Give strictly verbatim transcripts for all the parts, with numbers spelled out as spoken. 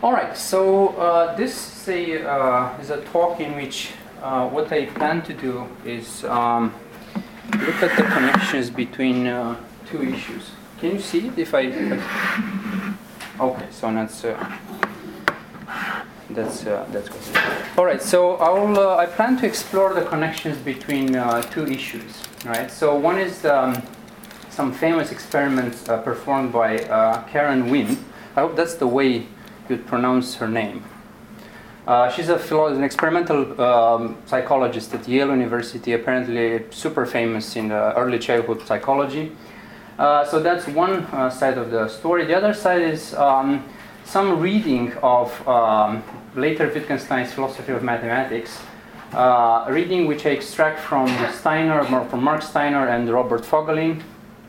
All right, so uh, this is a, uh, is a talk in which uh, what I plan to do is um, look at the connections between uh, two issues. Can you see it if I... If I okay, so that's uh, that's uh, that's good. All right, so I'll uh, I plan to explore the connections between uh, two issues. Right. So one is um, some famous experiments uh, performed by uh, Karen Wynn. I hope that's the way you'd pronounce her name. Uh, she's a philo- an experimental um, psychologist at Yale University, apparently super famous in uh, early childhood psychology. Uh, so that's one uh, side of the story. The other side is um, some reading of um, later Wittgenstein's philosophy of mathematics, uh, reading which I extract from Steiner, from Mark Steiner and Robert Fogelin.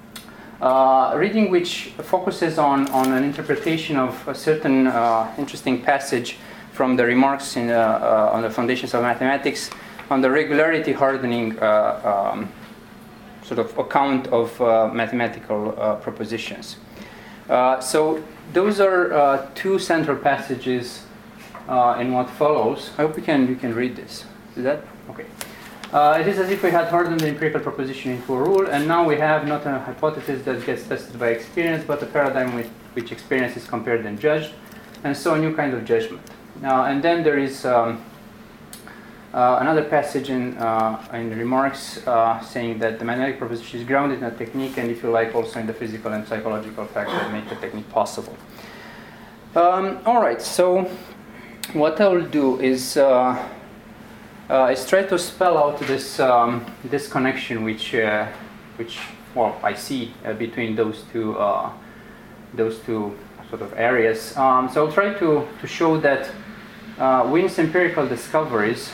Uh, reading which focuses on, on an interpretation of a certain uh, interesting passage from the remarks in, uh, uh, on the foundations of mathematics on the regularity hardening uh, um, sort of account of uh, mathematical uh, propositions. Uh, so those are uh, two central passages uh, in what follows. I hope you can, you can read this. Is that? Okay. Uh, it is as if we had hardened the empirical proposition into a rule, and now we have not a hypothesis that gets tested by experience, but a paradigm with which experience is compared and judged, and so a new kind of judgment. Uh, and then there is um, uh, another passage in, uh, in the remarks uh, saying that the mathematical proposition is grounded in a technique, and if you like, also in the physical and psychological factors that make the technique possible. Um, all right, so what I will do is uh, Uh, is try to spell out this um, this connection, which uh, which well I see uh, between those two uh, those two sort of areas. Um, so I'll try to to show that uh, Wynn's empirical discoveries,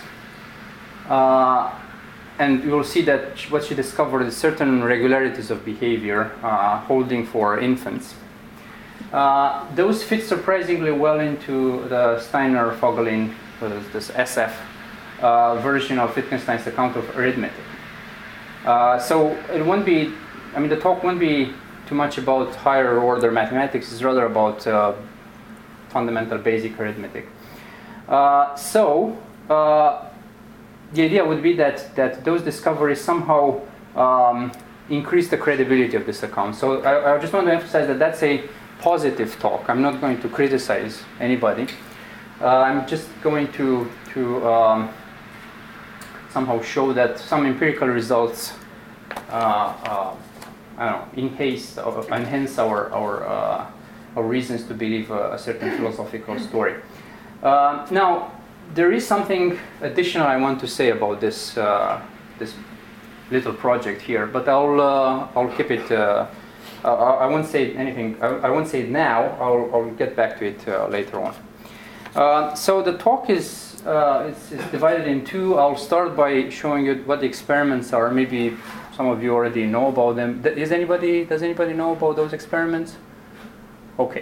uh, and you will see that what she discovered is certain regularities of behavior uh, holding for infants. Uh, those fit surprisingly well into the Steiner-Fogelin, this S F. Uh, version of Wittgenstein's account of arithmetic. Uh, so it won't be, I mean, the talk won't be too much about higher order mathematics, it's rather about uh, fundamental basic arithmetic. Uh, so uh, the idea would be that, that those discoveries somehow um, increase the credibility of this account. So I, I just want to emphasize that that's a positive talk. I'm not going to criticize anybody. Uh, I'm just going to, to um, somehow show that some empirical results uh, uh, I don't know, enhance, uh, enhance our, our, uh, our reasons to believe a, a certain philosophical story. Uh, now, there is something additional I want to say about this, uh, this little project here, but I'll, uh, I'll keep it, uh, uh, I won't say anything, I, I won't say it now, I'll, I'll get back to it uh, later on. Uh, so the talk is uh, it's, it's divided in two. I'll start by showing you what the experiments are. Maybe some of you already know about them. Does anybody Does anybody know about those experiments? Okay.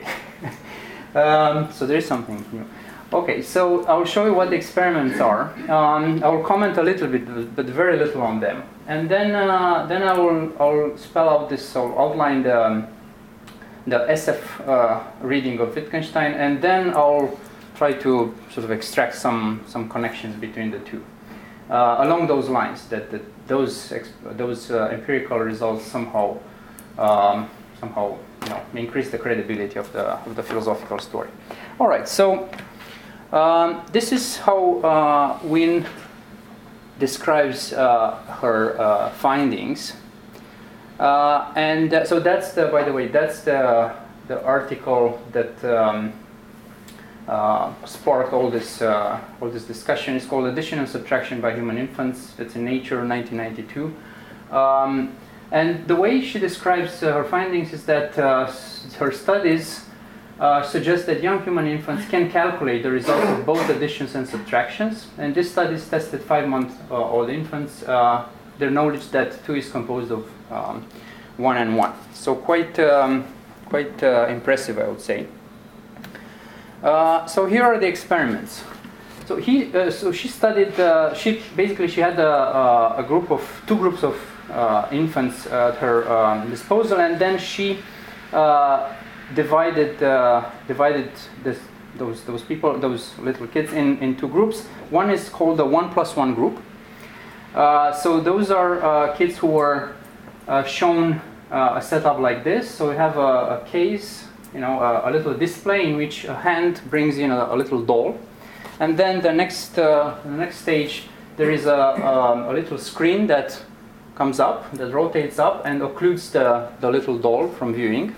um, so there is something new. Okay, so I'll show you what the experiments are. Um, I will comment a little bit, but very little on them, and then uh, then I will I'll spell out this. I'll outline the um, the S F uh, reading of Wittgenstein, and then I'll try to sort of extract some some connections between the two uh, along those lines. That, that those exp- those uh, empirical results somehow um, somehow you know increase the credibility of the of the philosophical story. All right, so um, this is how uh, Wynn describes uh, her uh, findings, uh, and uh, so that's the by the way that's the the article that. Um, Uh, sparked all this uh, all this discussion. It's called Addition and Subtraction by Human Infants. It's in Nature, nineteen ninety-two. Um, and the way she describes uh, her findings is that uh, s- her studies uh, suggest that young human infants can calculate the results of both additions and subtractions. And this studies tested five-month-old infants. Uh, their knowledge that two is composed of um, one and one. So quite um, quite uh, impressive, I would say. Uh, so here are the experiments. So he, uh, so she studied. Uh, she basically she had a, a group of two groups of uh, infants at her um, disposal, and then she uh, divided uh, divided this those those people, those little kids, in, in two groups. One is called the one plus one group. Uh, so those are uh, kids who were uh, shown uh, a setup like this. So we have a, a case, you know, a, a little display in which a hand brings in a, a little doll, and then the next uh, the next stage there is a, um, a little screen that comes up, that rotates up and occludes the, the little doll from viewing.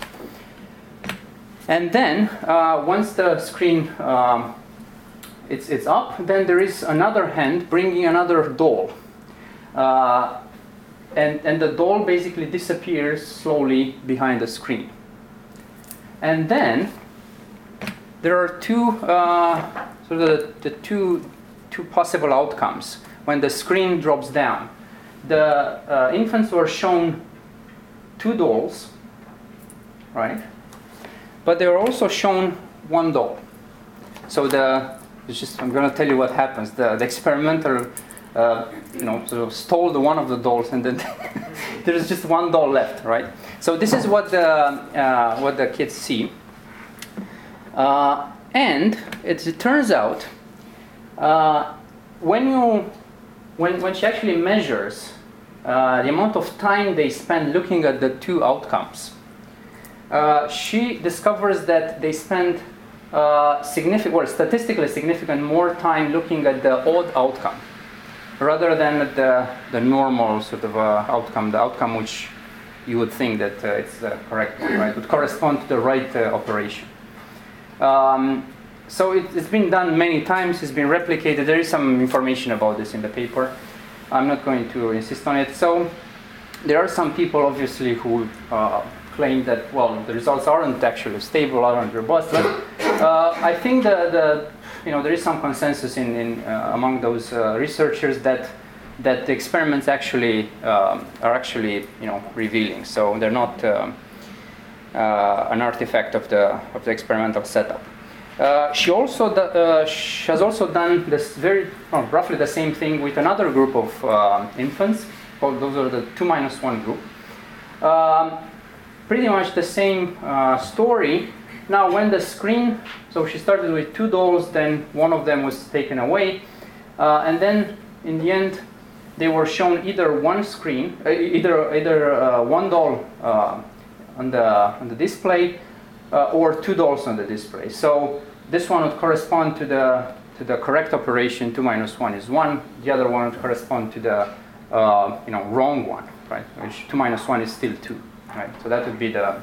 And then uh, once the screen um, it's it's up, then there is another hand bringing another doll. Uh, and, and the doll basically disappears slowly behind the screen. And then there are two, uh, sort of the, the two, two possible outcomes when the screen drops down. The uh, infants were shown two dolls, right? But they were also shown one doll. So the, it's just, I'm going to tell you what happens. The, the experimenter Uh, you know, sort of stole the one of the dolls, and then there's just one doll left, right? So this is what the uh, what the kids see, uh, and it, it turns out uh, when you when when she actually measures uh, the amount of time they spend looking at the two outcomes, uh, she discovers that they spend uh, significant, well, statistically significant more time looking at the odd outcome, rather than the, the normal sort of uh, outcome, the outcome which you would think that uh, it's the correct one, right, would correspond to the right uh, operation. Um, so it, it's been done many times, it's been replicated. There is some information about this in the paper. I'm not going to insist on it. So there are some people, obviously, who uh, claim that, well, the results aren't actually stable, aren't robust. But uh, I think the, the you know, there is some consensus in, in uh, among those uh, researchers that that the experiments actually um, are actually, you know, revealing. So they're not um, uh, an artifact of the of the experimental setup. Uh, she also do, uh, she has also done this very well, roughly the same thing with another group of uh, infants. Called, those are the two minus one group. Um, pretty much the same uh, story. Now, when the screen, so she started with two dolls, then one of them was taken away, uh, and then in the end, they were shown either one screen, uh, either either uh, one doll uh, on the on the display, uh, or two dolls on the display. So this one would correspond to the to the correct operation. Two minus one is one. The other one would correspond to the uh, you know wrong one, right? Which two minus one is still two, right? So that would be the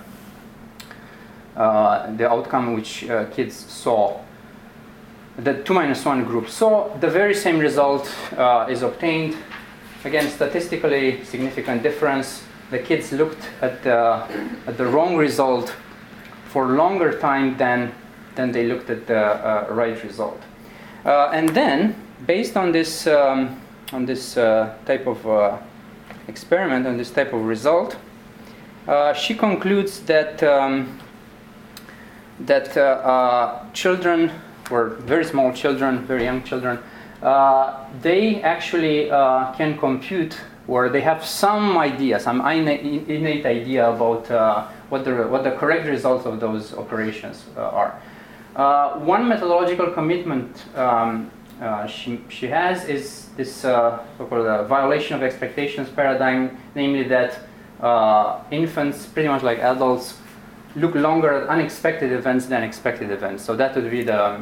Uh, the outcome which uh, kids saw, the two minus one group saw. The very same result uh, is obtained. Again, statistically significant difference. The kids looked at the, at the wrong result for longer time than, than they looked at the uh, right result. Uh, and then, based on this, um, on this uh, type of uh, experiment, on this type of result, uh, she concludes that um, that uh, uh, children, or very small children, very young children, uh, they actually uh, can compute, or they have some idea, some innate, innate idea about uh, what the what the correct results of those operations uh, are. Uh, one methodological commitment um, uh, she she has is this uh, so-called uh, violation of expectations paradigm, namely that uh, infants, pretty much like adults, look longer at unexpected events than expected events. So that would be the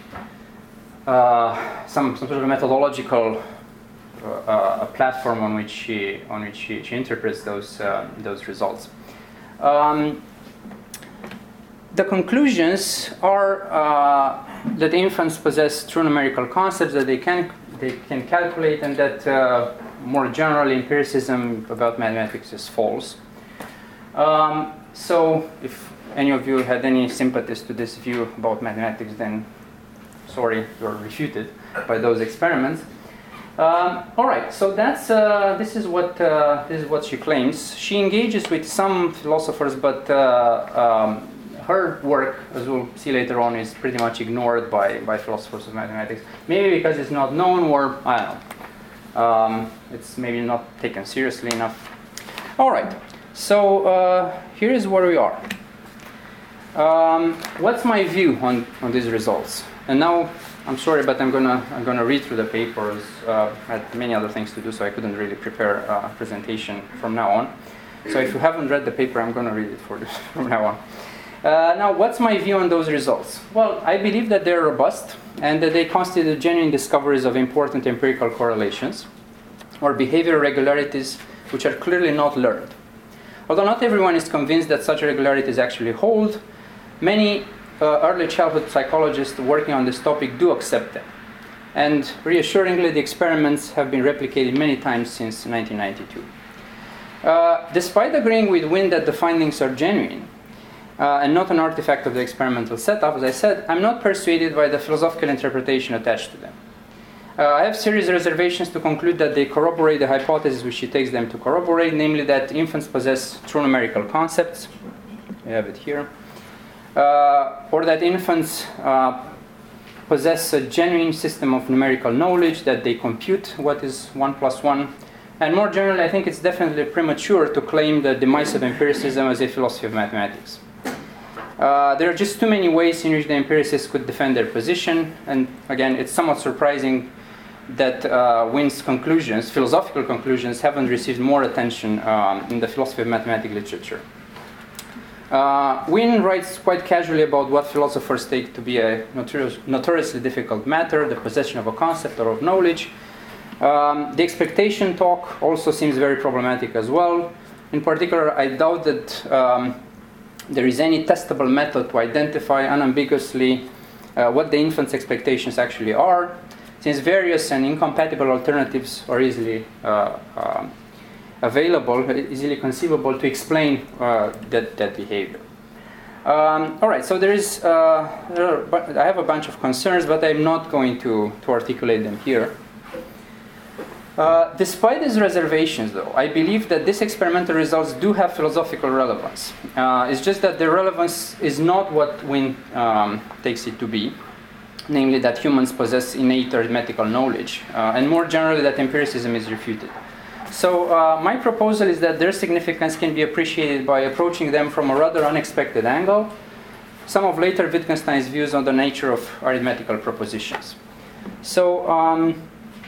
uh, some, some sort of methodological uh, uh, platform on which she on which she, she interprets those uh, those results. Um, the conclusions are uh, that infants possess true numerical concepts that they can they can calculate, and that uh, more generally empiricism about mathematics is false. Um, So, if any of you had any sympathies to this view about mathematics, then sorry, you're refuted by those experiments. Um, all right, so that's uh, this is what uh, this is what she claims. She engages with some philosophers, but uh, um, her work, as we'll see later on, is pretty much ignored by by philosophers of mathematics. Maybe because it's not known, or I don't know. Um, it's maybe not taken seriously enough. All right. So uh, here is where we are. Um, what's my view on, on these results? And now, I'm sorry, but I'm gonna I'm gonna read through the papers. Uh, I had many other things to do, so I couldn't really prepare a presentation from now on. So if you haven't read the paper, I'm gonna read it for this from now on. Uh, now, what's my view on those results? Well, I believe that they're robust and that they constitute genuine discoveries of important empirical correlations or behavioral regularities which are clearly not learned. Although not everyone is convinced that such regularities actually hold, many uh, early childhood psychologists working on this topic do accept them. And reassuringly, the experiments have been replicated many times since nineteen ninety-two. Uh, despite agreeing with Wynne that the findings are genuine, uh, and not an artifact of the experimental setup, as I said, I'm not persuaded by the philosophical interpretation attached to them. Uh, I have serious reservations to conclude that they corroborate the hypothesis which she takes them to corroborate, namely that infants possess true numerical concepts. We have it here. Uh, or that infants uh, possess a genuine system of numerical knowledge, that they compute what is one plus one. And more generally, I think it's definitely premature to claim the demise of empiricism as a philosophy of mathematics. Uh, there are just too many ways in which the empiricists could defend their position, and again, it's somewhat surprising that uh, Wynne's conclusions, philosophical conclusions, haven't received more attention um, in the philosophy of mathematics literature. Uh, Wynne writes quite casually about what philosophers take to be a notorious, notoriously difficult matter, the possession of a concept or of knowledge. Um, the expectation talk also seems very problematic as well. In particular, I doubt that um, there is any testable method to identify unambiguously uh, what the infant's expectations actually are, since various and incompatible alternatives are easily uh, um, available, easily conceivable to explain uh, that, that behavior. Um, all right, so there is, uh, there are, I have a bunch of concerns, but I'm not going to, to articulate them here. Uh, despite these reservations, though, I believe that these experimental results do have philosophical relevance. Uh, it's just that their relevance is not what Wynne um, takes it to be, namely that humans possess innate arithmetical knowledge, uh, and more generally that empiricism is refuted. So uh, my proposal is that their significance can be appreciated by approaching them from a rather unexpected angle, some of later Wittgenstein's views on the nature of arithmetical propositions. So um,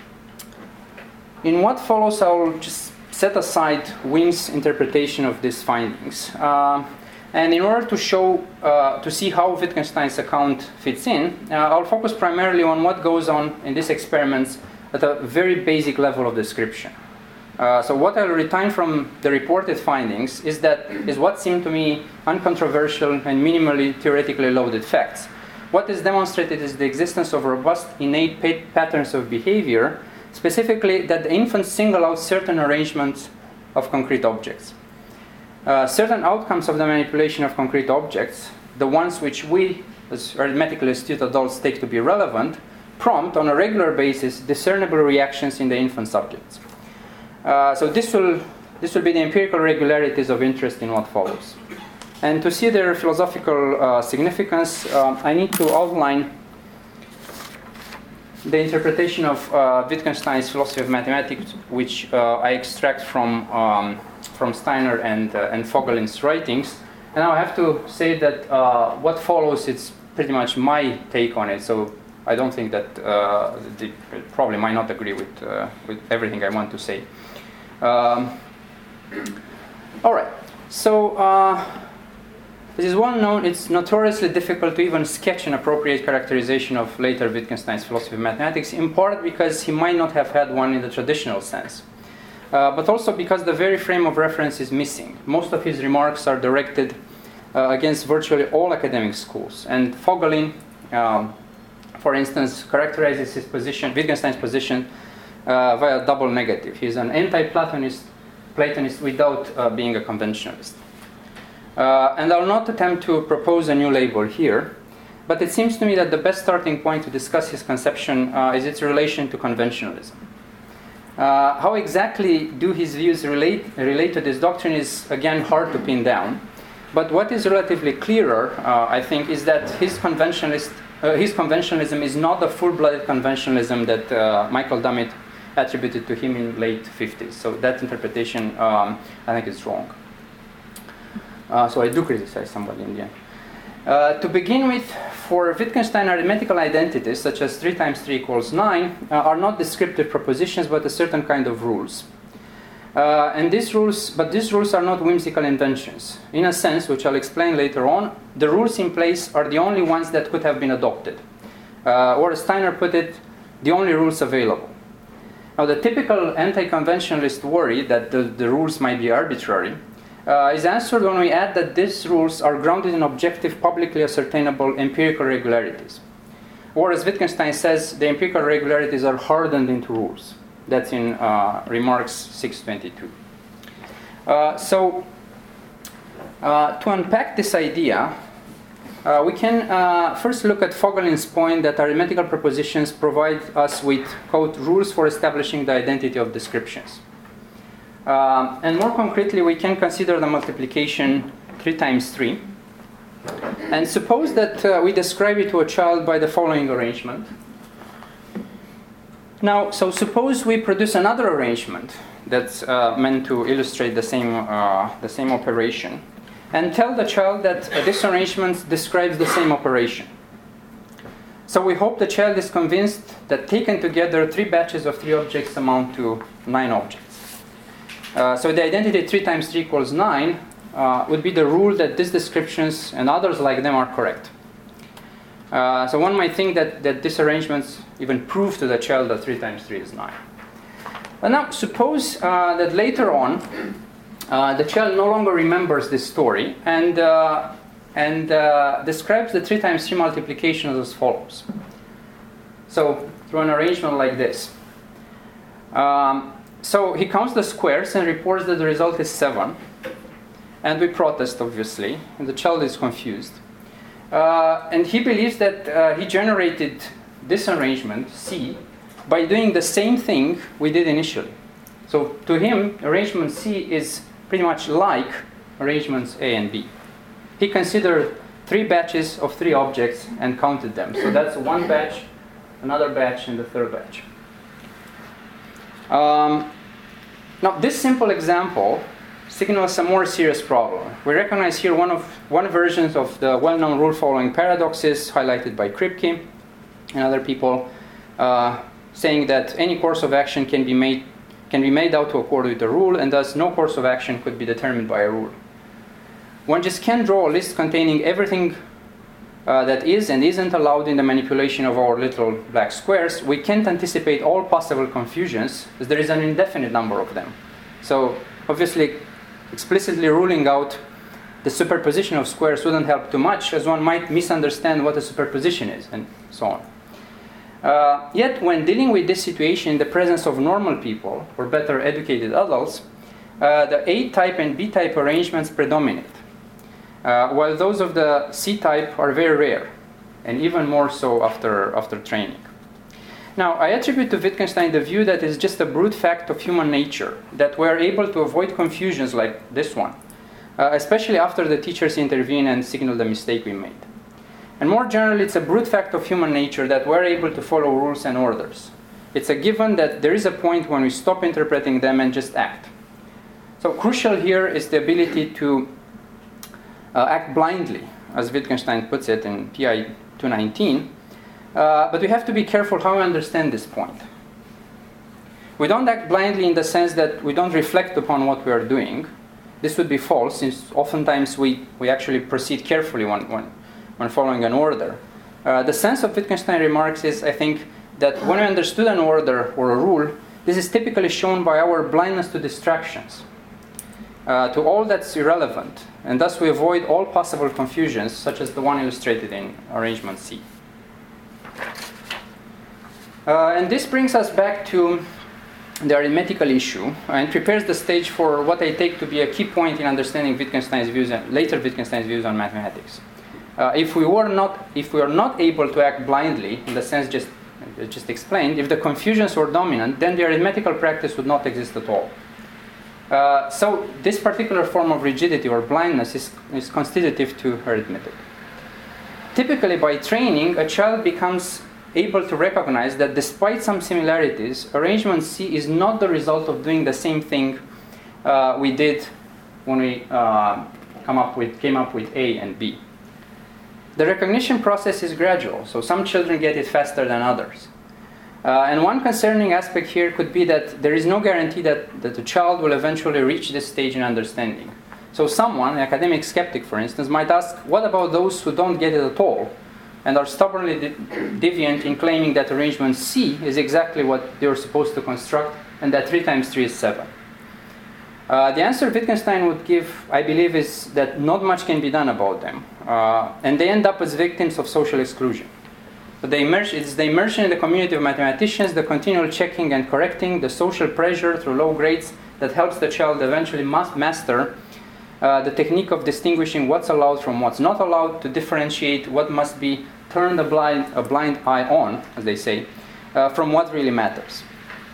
in what follows, I will just set aside Wynne's interpretation of these findings. Uh, and in order to show, uh, to see how Wittgenstein's account fits in, uh, I'll focus primarily on what goes on in these experiments at a very basic level of description. Uh, so what I'll retain from the reported findings is that is what seem to me uncontroversial and minimally theoretically loaded facts. What is demonstrated is the existence of robust innate pa- patterns of behavior, specifically that the infants single out certain arrangements of concrete objects. Uh, certain outcomes of the manipulation of concrete objects, the ones which we, as arithmetically astute adults, take to be relevant, prompt on a regular basis discernible reactions in the infant subjects. Uh, so this will, this will be the empirical regularities of interest in what follows. And to see their philosophical uh, significance, um, I need to outline the interpretation of uh, Wittgenstein's philosophy of mathematics, which uh, I extract from, um, from Steiner and, uh, and Vogelin's writings. And I have to say that uh, what follows is pretty much my take on it. So I don't think that uh, they probably might not agree with, uh, with everything I want to say. Um, all right, so uh, this is well known. It's notoriously difficult to even sketch an appropriate characterization of later Wittgenstein's philosophy of mathematics, in part because he might not have had one in the traditional sense, uh, but also because the very frame of reference is missing. Most of his remarks are directed uh, against virtually all academic schools, and Vogelin, um, for instance, characterizes his position, Wittgenstein's position, Uh, via double negative. He's an anti-Platonist Platonist without uh, being a conventionalist. Uh, and I'll not attempt to propose a new label here, but it seems to me that the best starting point to discuss his conception uh, is its relation to conventionalism. Uh, how exactly do his views relate, relate to this doctrine is, again, hard to pin down. But what is relatively clearer, uh, I think, is that his conventionalist, uh, his conventionalism is not the full-blooded conventionalism that uh, Michael Dummett attributed to him in late fifties. So that interpretation, um, I think, is wrong. Uh, so I do criticize somebody in the end. Uh, to begin with, for Wittgenstein, arithmetical identities, such as three times three equals nine, uh, are not descriptive propositions, but a certain kind of rules. Uh, and these rules, but these rules are not whimsical inventions. In a sense, which I'll explain later on, the rules in place are the only ones that could have been adopted. Uh, or as Steiner put it, the only rules available. Now, the typical anti-conventionalist worry that the, the rules might be arbitrary Uh, is answered when we add that these rules are grounded in objective, publicly ascertainable empirical regularities. Or as Wittgenstein says, the empirical regularities are hardened into rules. That's in uh, Remarks six twenty-two. Uh, so, uh, to unpack this idea, uh, we can uh, first look at Vogelin's point that arithmetical propositions provide us with, quote, rules for establishing the identity of descriptions. Uh, and more concretely, we can consider the multiplication three times three. And suppose that uh, we describe it to a child by the following arrangement. Now, so suppose we produce another arrangement that's uh, meant to illustrate the same, uh, the same operation, and tell the child that uh, this arrangement describes the same operation. So we hope the child is convinced that taken together, three batches of three objects amount to nine objects. Uh, so the identity three times three equals nine uh, would be the rule that these descriptions and others like them are correct. Uh, so one might think that, that these arrangements even prove to the child that three times three is nine. But now suppose uh, that later on uh, the child no longer remembers this story and, uh, and uh, describes the three times three multiplication as follows. So through an arrangement like this. Um, So he counts the squares and reports that the result is seven. And we protest, obviously, and the child is confused. Uh, and he believes that uh, he generated this arrangement, C, by doing the same thing we did initially. So to him, arrangement C is pretty much like arrangements A and B. He considered three batches of three objects and counted them. So that's one batch, another batch, and the third batch. Um, now, this simple example signals a more serious problem. We recognize here one of one version of the well-known rule-following paradoxes highlighted by Kripke and other people, uh, saying that any course of action can be made can be made out to accord with a rule, and thus no course of action could be determined by a rule. One just can't draw a list containing everything Uh, that is and isn't allowed in the manipulation of our little black squares. We can't anticipate all possible confusions, as there is an indefinite number of them. So obviously, explicitly ruling out the superposition of squares wouldn't help too much, as one might misunderstand what a superposition is, and so on. Uh, yet, when dealing with this situation in the presence of normal people, or better educated adults, uh, the A-type and B-type arrangements predominate. Uh, while those of the C-type are very rare, and even more so after, after training. Now, I attribute to Wittgenstein the view that it's just a brute fact of human nature, that we're able to avoid confusions like this one, uh, especially after the teachers intervene and signal the mistake we made. And more generally, it's a brute fact of human nature that we're able to follow rules and orders. It's a given that there is a point when we stop interpreting them and just act. So crucial here is the ability to Uh, act blindly, as Wittgenstein puts it in P I two nineteen, uh, but we have to be careful how we understand this point. We don't act blindly in the sense that we don't reflect upon what we are doing. This would be false, since oftentimes we, we actually proceed carefully when, when, when following an order. Uh, the sense of Wittgenstein remarks is, I think, that when we understood an order or a rule, this is typically shown by our blindness to distractions, uh, to all that's irrelevant, and thus we avoid all possible confusions, such as the one illustrated in arrangement C. Uh, and this brings us back to the arithmetical issue and prepares the stage for what I take to be a key point in understanding Wittgenstein's views and later Wittgenstein's views on mathematics. Uh, if we were not, if we are not able to act blindly in the sense just just explained, if the confusions were dominant, then the arithmetical practice would not exist at all. Uh, so this particular form of rigidity or blindness is, is constitutive to arithmetic. Typically, by training, a child becomes able to recognize that despite some similarities, arrangement C is not the result of doing the same thing uh, we did when we uh, come up with, came up with A and B. the recognition process is gradual, so some children get it faster than others. Uh, and one concerning aspect here could be that there is no guarantee that, that the child will eventually reach this stage in understanding. So someone, an academic skeptic for instance, might ask, what about those who don't get it at all and are stubbornly de- deviant in claiming that arrangement C is exactly what they were supposed to construct and that three times three is seven? Uh, the answer Wittgenstein would give, I believe, is that not much can be done about them. Uh, and they end up as victims of social exclusion. So the immer- it's the immersion in the community of mathematicians, the continual checking and correcting, the social pressure through low grades that helps the child eventually mas- master uh, the technique of distinguishing what's allowed from what's not allowed, to differentiate what must be turned a blind, a blind eye on, as they say, uh, from what really matters.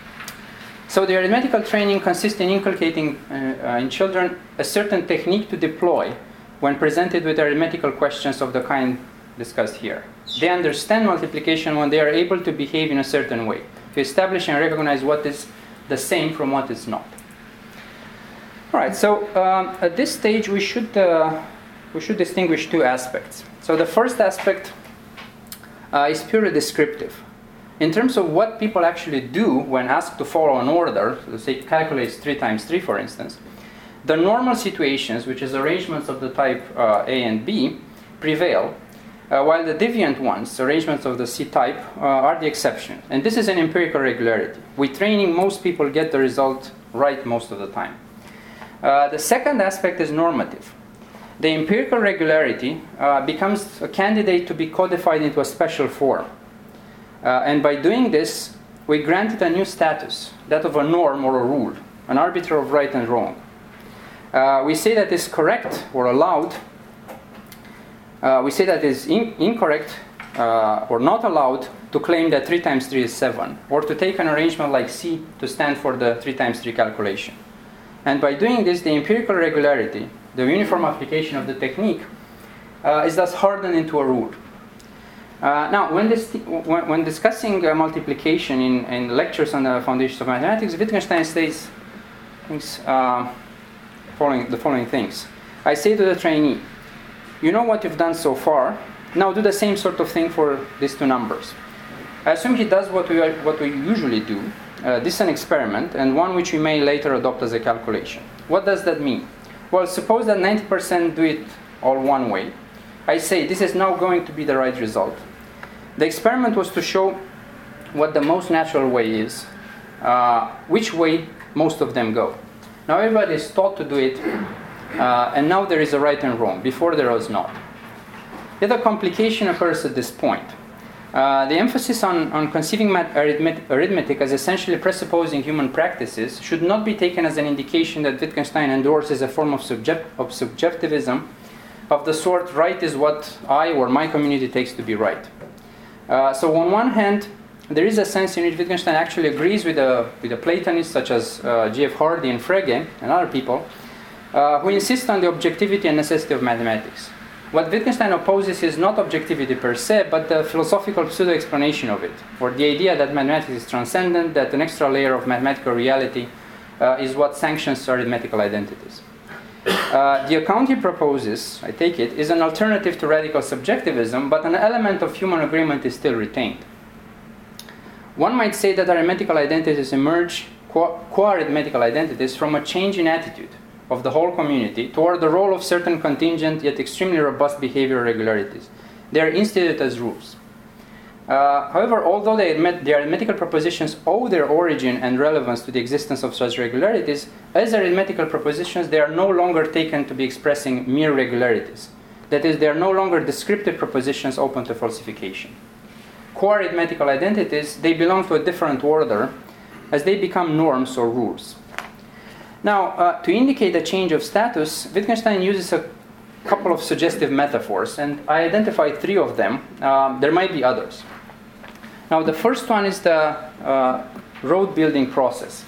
So the arithmetical training consists in inculcating uh, uh, in children a certain technique to deploy when presented with arithmetical questions of the kind discussed here. They understand multiplication when they are able to behave in a certain way, to establish and recognize what is the same from what is not. All right, so um, at this stage we should, uh, we should distinguish two aspects. So the first aspect uh, is purely descriptive. In terms of what people actually do when asked to follow an order, so say calculates three times three for instance, the normal situations, which is arrangements of the type uh, A and B, prevail, uh, while the deviant ones, arrangements of the C type, uh, are the exception. And this is an empirical regularity. With training, most people get the result right most of the time. Uh, the second aspect is normative. The empirical regularity uh, becomes a candidate to be codified into a special form. Uh, and by doing this, we grant it a new status, that of a norm or a rule, an arbiter of right and wrong. Uh, we say that it's correct or allowed. Uh, we say that it's in- incorrect uh, or not allowed to claim that three times three is seven, or to take an arrangement like C to stand for the three times three calculation. And by doing this, the empirical regularity, the uniform application of the technique, uh, is thus hardened into a rule. Uh, now, when, this, when, when discussing uh, multiplication in, in lectures on the foundations of mathematics, Wittgenstein states things, uh, following, the following things. I say to the trainee, you know what you've done so far, now do the same sort of thing for these two numbers. I assume he does what we, are, what we usually do. Uh, this is an experiment, and one which we may later adopt as a calculation. What does that mean? Well, suppose that ninety percent do it all one way. I say this is now going to be the right result. The experiment was to show what the most natural way is, uh, which way most of them go. Now everybody is taught to do it, uh, and now there is a right and wrong. Before there was not. Yet a complication occurs at this point. Uh, the emphasis on, on conceiving math, arithmetic, arithmetic as essentially presupposing human practices should not be taken as an indication that Wittgenstein endorses a form of, subject, of subjectivism of the sort, right is what I or my community takes to be right. Uh, so on one hand, there is a sense in which Wittgenstein actually agrees with the, with the Platonists such as uh, G F Hardy and Frege and other people uh, who insist on the objectivity and necessity of mathematics. What Wittgenstein opposes is not objectivity per se, but the philosophical pseudo-explanation of it, or the idea that mathematics is transcendent, that an extra layer of mathematical reality uh, is what sanctions arithmetical identities. Uh, the account he proposes, I take it, is an alternative to radical subjectivism, but an element of human agreement is still retained. One might say that arithmetical identities emerge, qua-arithmetical identities, from a change in attitude of the whole community toward the role of certain contingent yet extremely robust behavioral regularities. They are instituted as rules. Uh, however, although they admit the arithmetical propositions owe their origin and relevance to the existence of such regularities, as arithmetical propositions, they are no longer taken to be expressing mere regularities. That is, they are no longer descriptive propositions open to falsification. Co-arithmetical identities, they belong to a different order as they become norms or rules. Now, uh, to indicate a change of status, Wittgenstein uses a couple of suggestive metaphors, and I identified three of them. Um, there might be others. Now, the first one is the uh, road building process.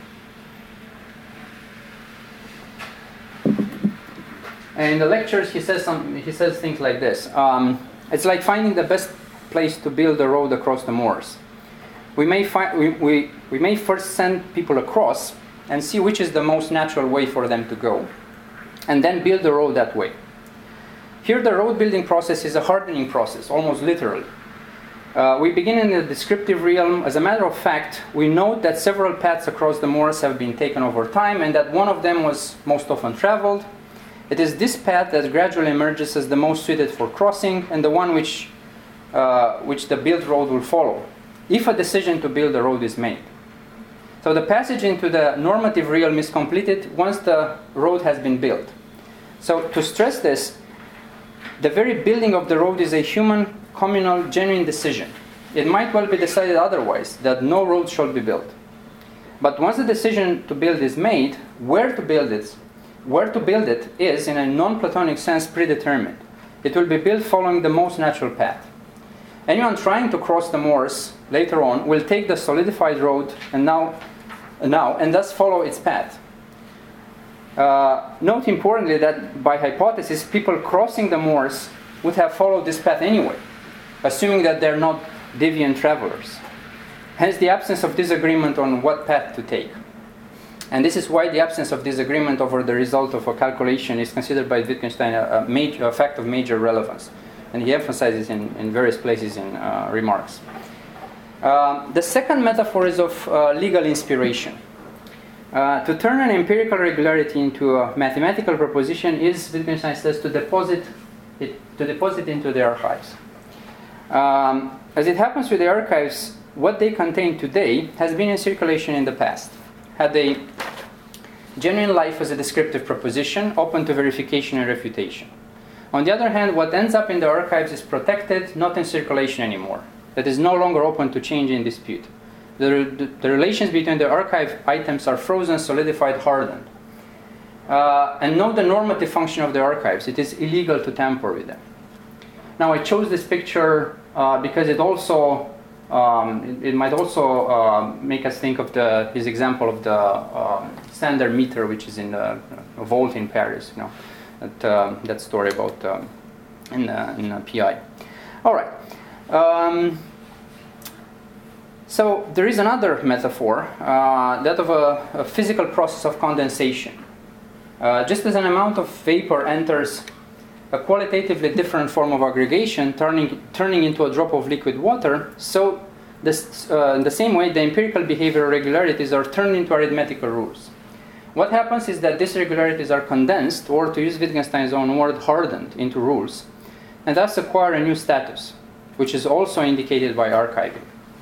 And in the lectures, he says some. He says things like this. Um, it's like finding the best place to build a road across the moors. We may find we, we we may first send people across and see which is the most natural way for them to go, and then build the road that way. Here the road building process is a hardening process, almost literally. Uh, we begin in the descriptive realm. As a matter of fact, we note that several paths across the moors have been taken over time and that one of them was most often traveled. It is this path that gradually emerges as the most suited for crossing and the one which, uh, which the built road will follow, if a decision to build a road is made. So the passage into the normative realm is completed once the road has been built. So to stress this, the very building of the road is a human, communal, genuine decision. It might well be decided otherwise, that no road shall be built. But once the decision to build is made, where to build it, where to build it is, in a non-Platonic sense, predetermined. It will be built following the most natural path. Anyone trying to cross the moors later on will take the solidified road and now, now and thus follow its path. Uh, note importantly that by hypothesis, people crossing the moors would have followed this path anyway, assuming that they're not deviant travelers. Hence the absence of disagreement on what path to take. And this is why the absence of disagreement over the result of a calculation is considered by Wittgenstein a, a, major, a fact of major relevance. And he emphasizes in, in various places in uh, remarks. Uh, the second metaphor is of uh, legal inspiration. Uh, to turn an empirical regularity into a mathematical proposition is, Wittgenstein says, to deposit it, to deposit into the archives. Um, as it happens with the archives, what they contain today has been in circulation in the past. Had a genuine life as a descriptive proposition, open to verification and refutation. On the other hand, what ends up in the archives is protected, not in circulation anymore. That is no longer open to change and dispute. The, the, the relations between the archive items are frozen, solidified, hardened. Uh, and note the normative function of the archives. It is illegal to tamper with them. Now I chose this picture uh, because it also um, it, it might also uh, make us think of the his example of the um, standard meter, which is in the uh, vault in Paris. You know, that uh, that story about um, in uh, in uh, P I. All right. Um, so there is another metaphor, uh, that of a, a physical process of condensation. Uh, just as an amount of vapor enters a qualitatively different form of aggregation, turning, turning into a drop of liquid water, so this, uh, in the same way, the empirical behavioral regularities are turned into arithmetical rules. What happens is that these regularities are condensed, or to use Wittgenstein's own word, hardened into rules, and thus acquire a new status, which is also indicated by archiving.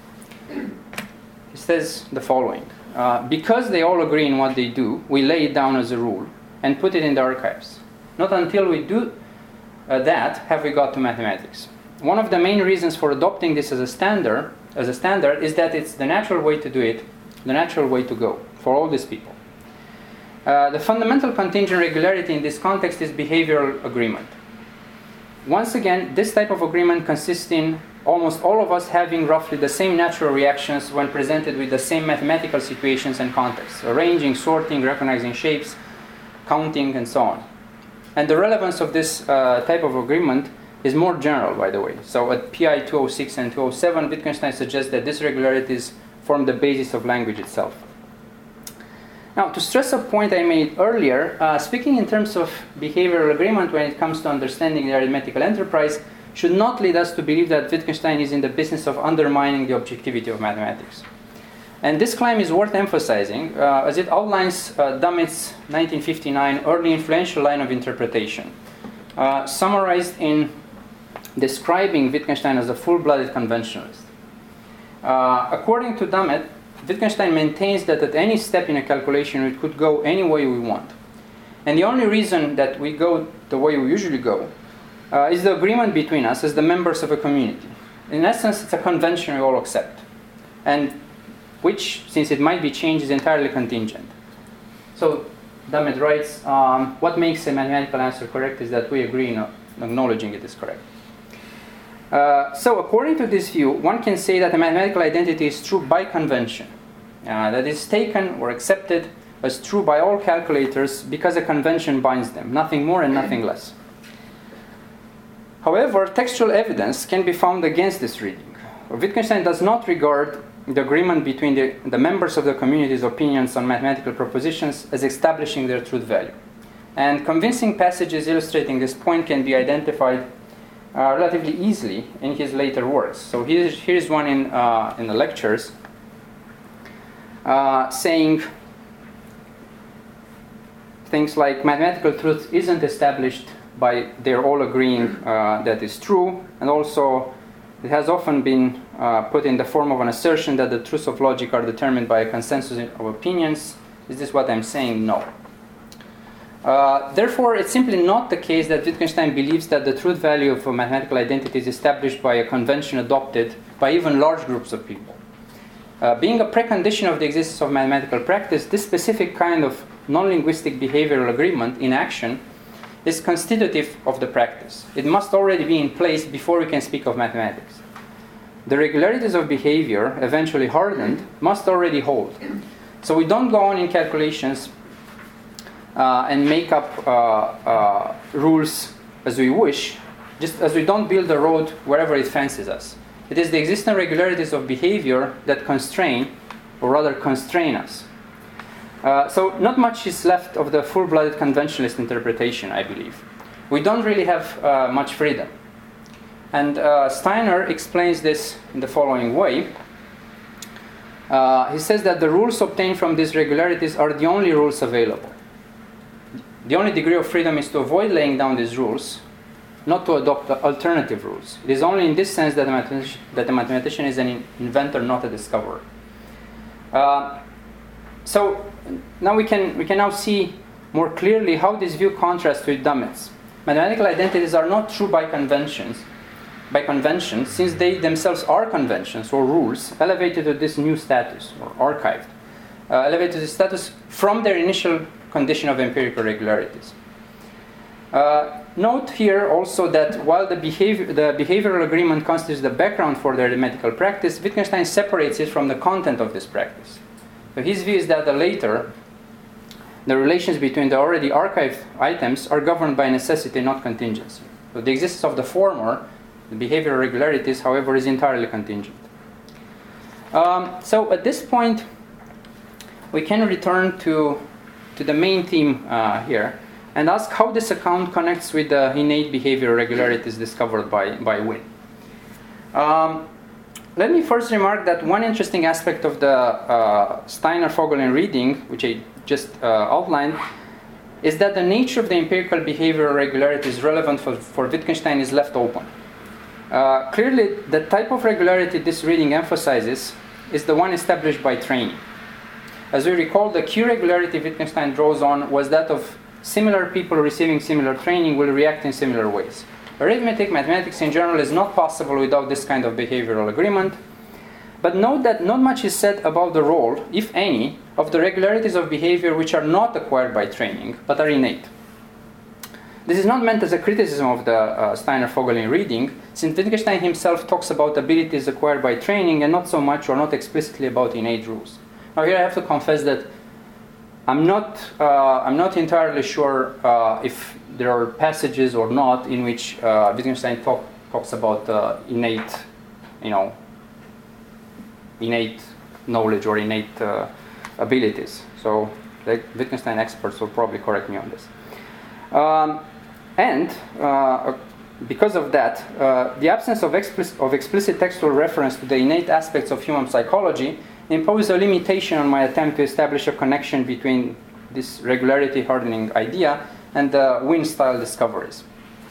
He says the following. Uh, because they all agree in what they do, we lay it down as a rule and put it in the archives. Not until we do uh, that have we got to mathematics. One of the main reasons for adopting this as a standard, as a standard is that it's the natural way to do it, the natural way to go for all these people. Uh, the fundamental contingent regularity in this context is behavioral agreement. Once again, this type of agreement consists in almost all of us having roughly the same natural reactions when presented with the same mathematical situations and contexts, arranging, sorting, recognizing shapes, counting, and so on. And the relevance of this uh, type of agreement is more general, by the way. So at P I two oh six and two oh seven, Wittgenstein suggests that these regularities form the basis of language itself. Now, to stress a point I made earlier, uh, speaking in terms of behavioral agreement when it comes to understanding the arithmetical enterprise should not lead us to believe that Wittgenstein is in the business of undermining the objectivity of mathematics. And this claim is worth emphasizing, uh, as it outlines uh, Dummett's nineteen fifty-nine early influential line of interpretation, uh, summarized in describing Wittgenstein as a full-blooded conventionalist. Uh, according to Dummett, Wittgenstein maintains that at any step in a calculation we could go any way we want. And the only reason that we go the way we usually go uh, is the agreement between us as the members of a community. In essence, it's a convention we all accept, and which, since it might be changed, is entirely contingent. So Dummett writes, um, what makes a mathematical answer correct is that we agree in acknowledging it is correct. Uh, so according to this view, one can say that a mathematical identity is true by convention, uh, that is taken or accepted as true by all calculators because a convention binds them, nothing more and nothing less. However, textual evidence can be found against this reading. Wittgenstein does not regard the agreement between the, the members of the community's opinions on mathematical propositions as establishing their truth value. And convincing passages illustrating this point can be identified uh, relatively easily in his later works. So here's, here's one in, uh, in the lectures uh, saying things like mathematical truth isn't established by their all agreeing uh, that is true, and also it has often been uh, put in the form of an assertion that the truths of logic are determined by a consensus of opinions. Is this what I'm saying? No. Uh, therefore, it's simply not the case that Wittgenstein believes that the truth value of a mathematical identity is established by a convention adopted by even large groups of people. Uh, being a precondition of the existence of mathematical practice, this specific kind of non-linguistic behavioral agreement in action is constitutive of the practice. It must already be in place before we can speak of mathematics. The regularities of behavior, eventually hardened, must already hold. So we don't go on in calculations uh, and make up uh, uh, rules as we wish, just as we don't build a road wherever it fancies us. It is the existing regularities of behavior that constrain, or rather constrain us. Uh, so not much is left of the full-blooded conventionalist interpretation, I believe. We don't really have uh, much freedom. And uh, Steiner explains this in the following way. Uh, he says that the rules obtained from these regularities are the only rules available. The only degree of freedom is to avoid laying down these rules, not to adopt alternative rules. It is only in this sense that a mathematician, that a mathematician is an inventor, not a discoverer. Uh, so now we can we can now see more clearly how this view contrasts with Dummett's. Mathematical identities are not true by conventions, by convention, since they themselves are conventions or rules elevated to this new status or archived, uh, elevated to this status from their initial condition of empirical regularities. Uh, note here also that while the, behavior, the behavioral agreement constitutes the background for the arithmetical practice, Wittgenstein separates it from the content of this practice. So his view is that the later, the relations between the already archived items are governed by necessity, not contingency. So the existence of the former, the behavioral regularities, however, is entirely contingent. Um, so at this point, we can return to, to the main theme uh, here, and ask how this account connects with the innate behavioral regularities discovered by, by Wynne. Um, let me first remark that one interesting aspect of the uh, Steiner-Vogelin reading, which I just uh, outlined, is that the nature of the empirical behavioral regularities relevant for, for Wittgenstein is left open. Uh, clearly, the type of regularity this reading emphasizes is the one established by training. As we recall, the key regularity Wittgenstein draws on was that of similar people receiving similar training will react in similar ways. Arithmetic, mathematics in general, is not possible without this kind of behavioral agreement. But note that not much is said about the role, if any, of the regularities of behavior which are not acquired by training, but are innate. This is not meant as a criticism of the uh, Steiner-Vogelin reading, since Wittgenstein himself talks about abilities acquired by training and not so much or not explicitly about innate rules. Now here I have to confess that I'm not, uh, I'm not entirely sure uh, if there are passages or not in which uh, Wittgenstein talk, talks about uh, innate, you know, innate knowledge or innate uh, abilities. So the Wittgenstein experts will probably correct me on this. Um, and uh, because of that, uh, the absence of, explicit, of explicit textual reference to the innate aspects of human psychology imposes a limitation on my attempt to establish a connection between this regularity hardening idea and the Wynne-style discoveries.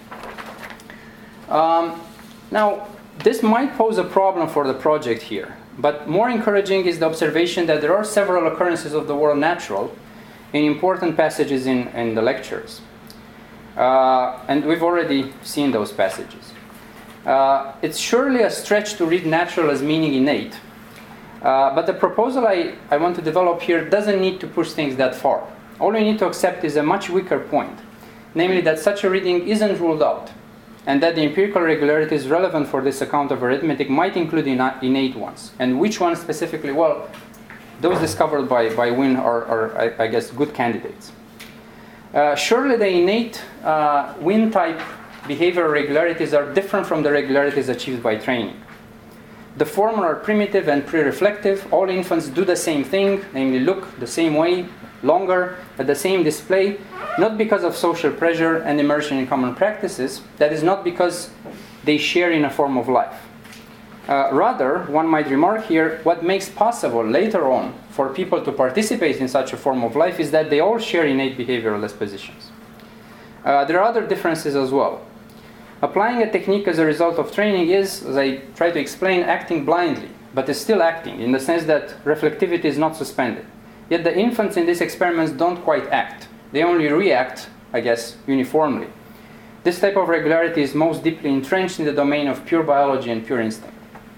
Um, now, this might pose a problem for the project here, but more encouraging is the observation that there are several occurrences of the world natural in important passages in, in the lectures. Uh, and we've already seen those passages. Uh, it's surely a stretch to read natural as meaning innate, uh, but the proposal I, I want to develop here doesn't need to push things that far. All we need to accept is a much weaker point, namely that such a reading isn't ruled out, and that the empirical regularities relevant for this account of arithmetic might include innate ones. And which ones specifically? Well, those discovered by, by Wynne are, are I, I guess, good candidates. Uh, surely the innate uh, Wynne-type behavioral regularities are different from the regularities achieved by training. The former are primitive and pre-reflective. All infants do the same thing, namely look the same way, longer at the same display, not because of social pressure and immersion in common practices. That is not because they share in a form of life. Uh, rather, one might remark here, what makes possible later on for people to participate in such a form of life is that they all share innate behavioral dispositions. Uh, there are other differences as well. Applying a technique as a result of training is, as I try to explain, acting blindly, but is still acting in the sense that reflectivity is not suspended. Yet the infants in these experiments don't quite act. They only react, I guess, uniformly. This type of regularity is most deeply entrenched in the domain of pure biology and pure instinct.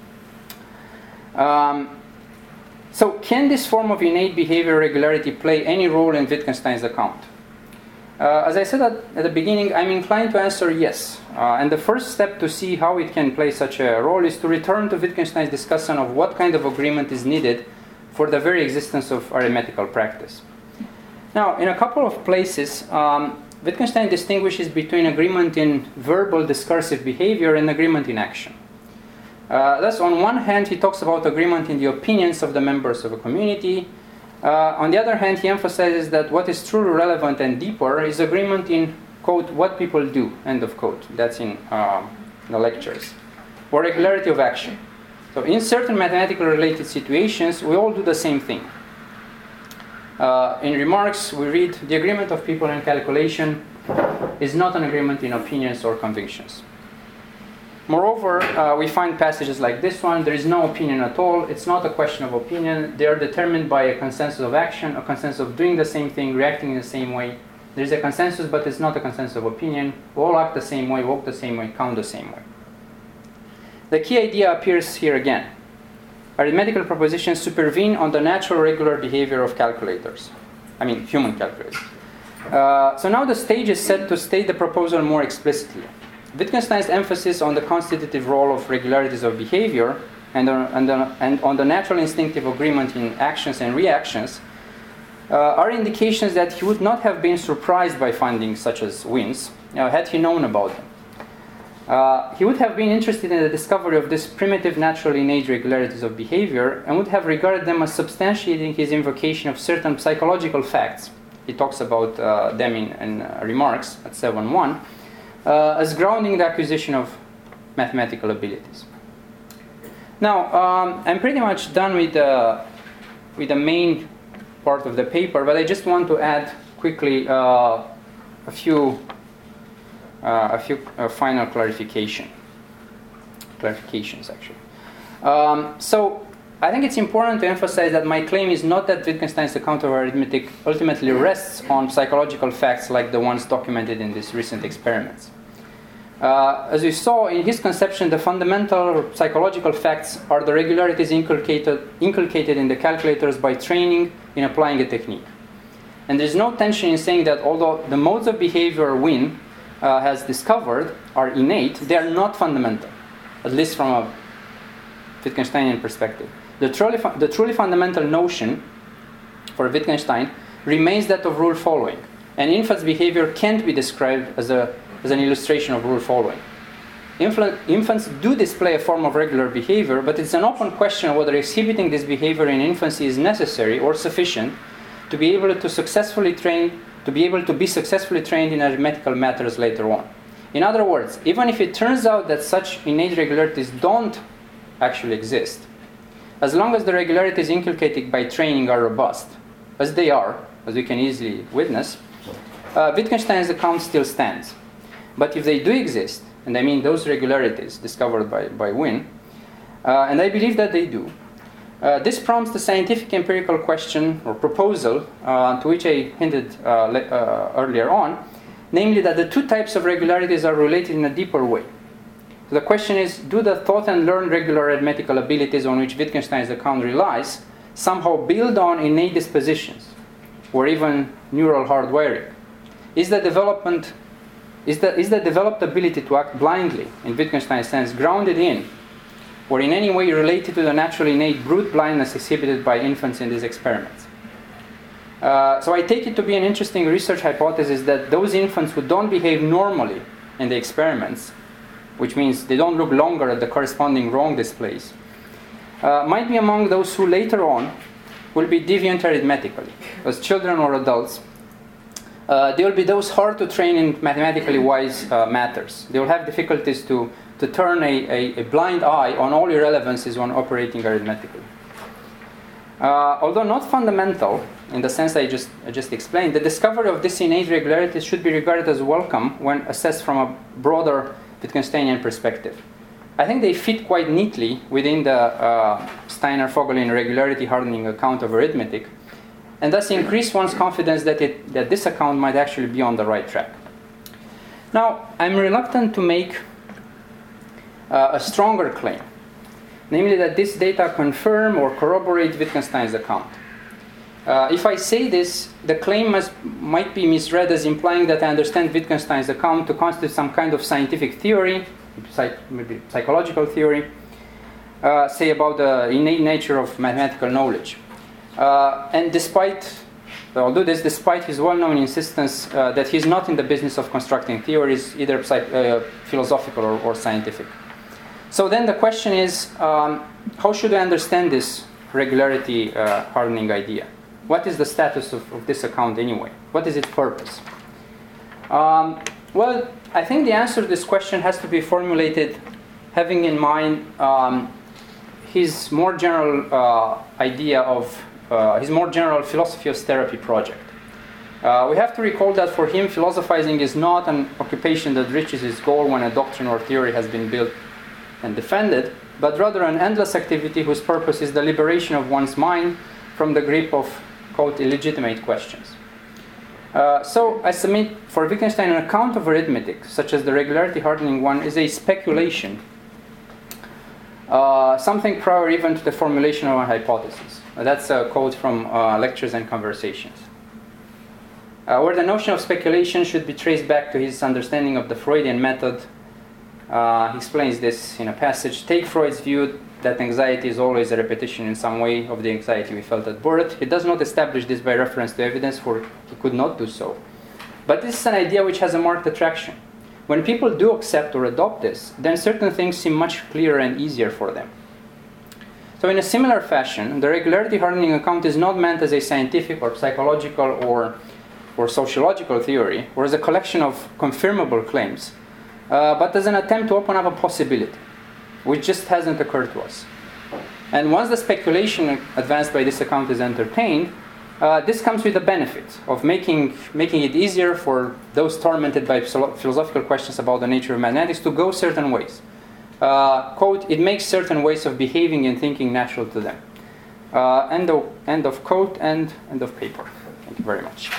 Um, so can this form of innate behavior regularity play any role in Wittgenstein's account? Uh, as I said at, at the beginning, I'm inclined to answer yes. Uh, and the first step to see how it can play such a role is to return to Wittgenstein's discussion of what kind of agreement is needed for the very existence of arithmetical practice. Now, in a couple of places, um, Wittgenstein distinguishes between agreement in verbal discursive behavior and agreement in action. Uh, thus, on one hand, he talks about agreement in the opinions of the members of a community. Uh, on the other hand, he emphasizes that what is truly relevant and deeper is agreement in, quote, what people do, end of quote. That's in uh, the lectures. Or regularity of action. So in certain mathematical related situations, we all do the same thing. Uh, in remarks, we read, the agreement of people in calculation is not an agreement in opinions or convictions. Moreover, uh, we find passages like this one. There is no opinion at all. It's not a question of opinion. They are determined by a consensus of action, a consensus of doing the same thing, reacting in the same way. There's a consensus, but it's not a consensus of opinion. We all act the same way, walk the same way, count the same way. The key idea appears here again. Arithmetical propositions supervene on the natural regular behavior of calculators. I mean, human calculators. Uh, so now the stage is set to state the proposal more explicitly. Wittgenstein's emphasis on the constitutive role of regularities of behavior and on, and on, and on the natural instinctive agreement in actions and reactions uh, are indications that he would not have been surprised by findings such as winds uh, had he known about them. Uh, he would have been interested in the discovery of these primitive natural innate regularities of behavior and would have regarded them as substantiating his invocation of certain psychological facts. He talks about uh, them in, in uh, remarks at seven one. Uh, as grounding the acquisition of mathematical abilities. Now, um, I'm pretty much done with the, with the main part of the paper, but I just want to add quickly uh, a few, uh, a few uh, final clarification, clarifications, actually. Um, so, I think it's important to emphasize that my claim is not that Wittgenstein's account of arithmetic ultimately rests on psychological facts like the ones documented in these recent experiments. Uh, as we saw, in his conception, the fundamental psychological facts are the regularities inculcated, inculcated in the calculators by training in applying a technique. And there's no tension in saying that although the modes of behavior Wynne uh, has discovered are innate, they are not fundamental, at least from a Wittgensteinian perspective. The truly, fu- the truly fundamental notion for Wittgenstein remains that of rule following. And infant's behavior can't be described as, a, as an illustration of rule following. Infl- infants do display a form of regular behavior, but it's an open question whether exhibiting this behavior in infancy is necessary or sufficient to be able to successfully train, to be able to be successfully trained in arithmetical matters later on. In other words, even if it turns out that such innate regularities don't actually exist, as long as the regularities inculcated by training are robust, as they are, as we can easily witness, uh, Wittgenstein's account still stands. But if they do exist, and I mean those regularities discovered by, by Wynne, uh, and I believe that they do, uh, this prompts the scientific empirical question or proposal uh, to which I hinted uh, le- uh, earlier on, namely that the two types of regularities are related in a deeper way. So the question is, do the thought and learn regular arithmetical abilities on which Wittgenstein's account relies somehow build on innate dispositions, or even neural hardwiring? Is the development, is the, is the developed ability to act blindly, in Wittgenstein's sense, grounded in, or in any way related to the natural innate brute blindness exhibited by infants in these experiments? Uh, so I take it to be an interesting research hypothesis that those infants who don't behave normally in the experiments, which means they don't look longer at the corresponding wrong displays, uh, might be among those who later on will be deviant arithmetically. As children or adults, uh, they will be those hard to train in mathematically wise uh, matters. They will have difficulties to, to turn a, a, a blind eye on all irrelevancies when operating arithmetically. Uh, although not fundamental, in the sense I just, I just explained, the discovery of this innate regularity should be regarded as welcome when assessed from a broader Wittgensteinian perspective. I think they fit quite neatly within the uh, Steiner-Vogelin regularity hardening account of arithmetic, and thus increase one's confidence that, it, that this account might actually be on the right track. Now, I'm reluctant to make uh, a stronger claim, namely that this data confirm or corroborate Wittgenstein's account. Uh, if I say this, the claim must, might be misread as implying that I understand Wittgenstein's account to constitute some kind of scientific theory, psych maybe psychological theory, uh, say about the innate nature of mathematical knowledge. Uh, and despite, I'll do this despite his well-known insistence uh, that he's not in the business of constructing theories, either psych uh, philosophical or, or scientific. So then the question is, um, how should I understand this regularity uh, hardening idea? What is the status of, of this account anyway? What is its purpose? Um, well, I think the answer to this question has to be formulated having in mind um, his more general uh, idea of, uh, his more general philosophy of therapy project. Uh, we have to recall that for him, philosophizing is not an occupation that reaches its goal when a doctrine or theory has been built and defended, but rather an endless activity whose purpose is the liberation of one's mind from the grip of, quote, illegitimate questions. Uh, so I submit for Wittgenstein an account of arithmetic, such as the regularity hardening one, is a speculation, uh, something prior even to the formulation of a hypothesis. Uh, that's a quote from uh, Lectures and Conversations, uh, where the notion of speculation should be traced back to his understanding of the Freudian method. Uh, he explains this in a passage. Take Freud's view that anxiety is always a repetition in some way of the anxiety we felt at birth. He does not establish this by reference to evidence, for he could not do so. But this is an idea which has a marked attraction. When people do accept or adopt this, then certain things seem much clearer and easier for them. So in a similar fashion, the regularity hardening account is not meant as a scientific or psychological or, or sociological theory, or as a collection of confirmable claims, uh, but as an attempt to open up a possibility, which just hasn't occurred to us. And once the speculation advanced by this account is entertained, uh, this comes with the benefit of making, making it easier for those tormented by philosophical questions about the nature of mathematics to go certain ways. Uh, quote, it makes certain ways of behaving and thinking natural to them. Uh, end, of, end of quote and end of paper. Thank you very much.